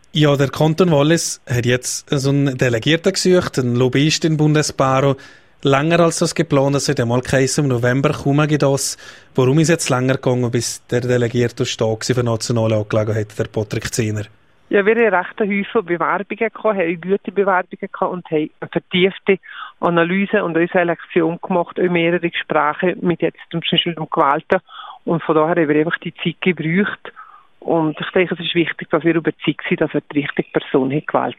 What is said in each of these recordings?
Ja, der Kanton Wallis hat jetzt so einen Delegierten gesucht, einen Lobbyist in Bundesbaro. Länger als das geplant, es hat einmal geheißen, im November kommen das. Warum ist jetzt länger gegangen, bis der Delegierte stark für nationale Angelegenheiten, der Patrick Zehner? Ja, wir haben recht einen Haufen Bewerbungen gehabt, haben gute Bewerbungen gehabt und haben eine vertiefte Analyse und eine Selektion gemacht, auch mehrere Gespräche mit jetzt zum Beispiel dem Gewählten. Und von daher haben wir einfach die Zeit gebraucht. Und ich denke, es ist wichtig, dass wir überzeugt sind, dass wir die richtige Person haben gewählt.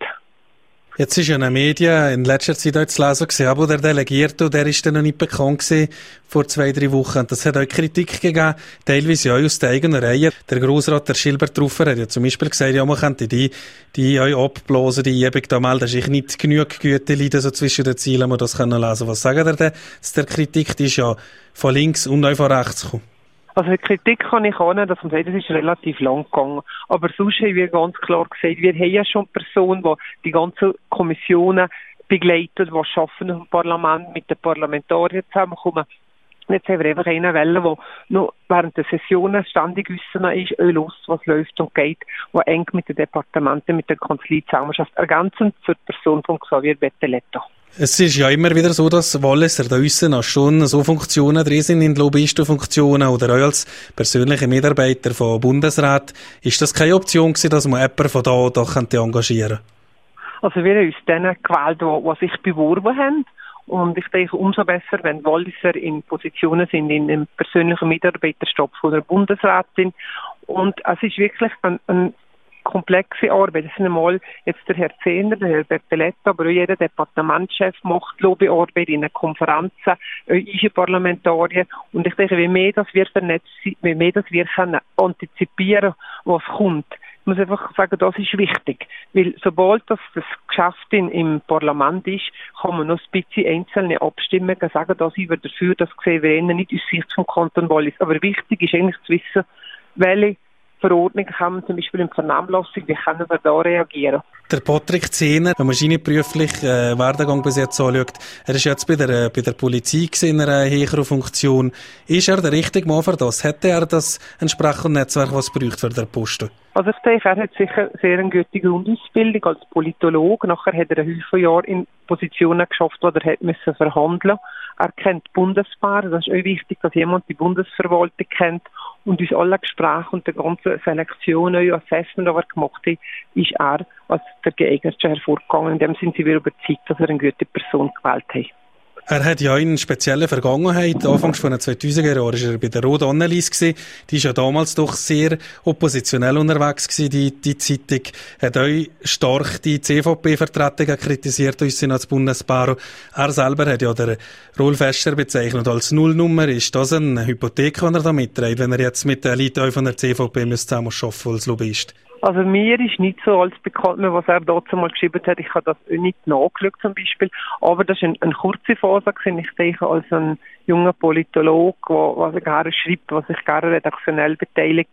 Jetzt ist ja in den Medien in letzter Zeit auch zu lesen gewesen, aber der Delegierte, der ist dann noch nicht bekannt gewesen, vor 2-3 Wochen. Das hat auch Kritik gegeben, teilweise auch aus der eigenen Reihe. Der Grossrat, der Schilbert Truffer, hat ja zum Beispiel gesagt, ja, man könnte die auch abblasen, die Übung da melden, ist nicht genug Güte leiden, so zwischen den Zielen, man das können lesen. Was sagen ihr denn? Der Kritik, die ist ja von links und auch von rechts gekommen. Also die Kritik kann ich auch nicht, dass man sagt, das ist relativ lang gegangen. Aber sonst haben wir ganz klar gesagt, wir haben ja schon Personen, die die ganzen Kommissionen begleiten, die arbeiten im Parlament, mit den Parlamentariern zusammenkommen. Jetzt haben wir einfach eine Welle, die noch während der Sessionen ständig wissen ist, los, was läuft und geht, die eng mit den Departementen, mit der Kanzlei zusammenarbeitet, ergänzend zur Person von Xavier Betteletto. Es ist ja immer wieder so, dass Walliser da aussen schon so Funktionen drin sind, in Lobbyistenfunktionen oder auch als persönliche Mitarbeiter von Bundesrat. Ist das keine Option gewesen, dass man jemanden von da engagieren könnte? Also wir haben uns denen gewählt, die sich beworben haben. Und ich denke, umso besser, wenn Walliser in Positionen sind, in einem persönlichen Mitarbeiterstab von der Bundesrätin. Und es ist wirklich ein komplexe Arbeit. Das sind einmal jetzt der Herr Zehner, der Herr Betteletto, aber auch jeder Departementschef macht Lobbyarbeit in den Konferenzen, auch Parlamentarier. Und ich denke, wie mehr das wir vernetzt sind, wie mehr das wir können antizipieren, was kommt. Ich muss einfach sagen, das ist wichtig. Weil sobald das Geschäft im Parlament ist, kann man noch ein bisschen einzelne Abstimmungen sagen, dass ich dafür, das sehen wir nicht aus Sicht vom Kanton Wallis. Aber wichtig ist eigentlich zu wissen, welche Verordnungen haben, zum Beispiel in Vernehmlassung, wie können wir da reagieren? Der Patrick Zehner, wenn man seinen beruflichen Werdegang bis jetzt anschaut, er ist jetzt bei der Polizei in einer höheren Funktion. Ist er der richtige Mann für das? Hätte er das entsprechende Netzwerk, was braucht für den Posten? Also ich denke, er hat sicher sehr eine gute Grundausbildung als Politologe. Nachher hat er ein viele Jahre in Positionen geschafft, wo er hat verhandeln musste. Er kennt die Bundesbahn. Das ist auch wichtig, dass jemand die Bundesverwaltung kennt. Und aus allen Gesprächen und der ganzen Selektion, auch Assessment, die er gemacht hat, ist er als der geeignetste hervorgegangen. In dem sind wir überzeugt, dass er eine gute Person gewählt hat. Er hat ja in spezieller Vergangenheit, anfangs von den 2000er Jahren, ist er bei der Rot Annelies gewesen. Die ist ja damals doch sehr oppositionell unterwegs gewesen, die Zeitung. Hat auch stark die CVP-Vertretungen kritisiert, uns als Bundesbaro. Er selber hat ja den Rolf Escher bezeichnet als Nullnummer. Ist das eine Hypothek, die er da mitträgt, wenn er jetzt mit den Leuten von der CVP zusammen arbeiten als Lobbyist? Also mir ist nicht so alles bekannt mehr, was er dazu mal geschrieben hat. Ich habe das nicht nachgeschaut zum Beispiel. Aber das war eine kurze Phase. Ich denke, als ein junger Politologe, was er gerne schreibt, was sich gerne redaktionell beteiligt,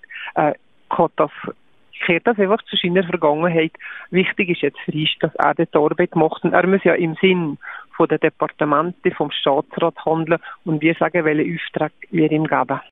kehrt das einfach zu seiner Vergangenheit. Wichtig ist jetzt für ihn, dass er dort Arbeit macht. Und er muss ja im Sinn von den Departementen, vom Staatsrat handeln und wir sagen, welche Aufträge wir ihm geben.